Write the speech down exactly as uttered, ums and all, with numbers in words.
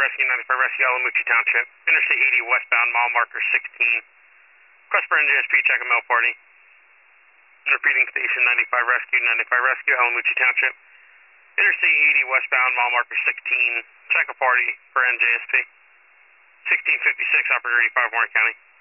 Rescue, ninety-five Rescue, Alamucci Township. Interstate eighty westbound, mile marker sixteen. Request for N J S P, check a mail party. Repeating station ninety-five Rescue, ninety-five Rescue, Alamucci Township. Interstate eighty westbound, mile marker sixteen. Check a party for N J S P. sixteen fifty-six, Operator eighty-five, Warren County.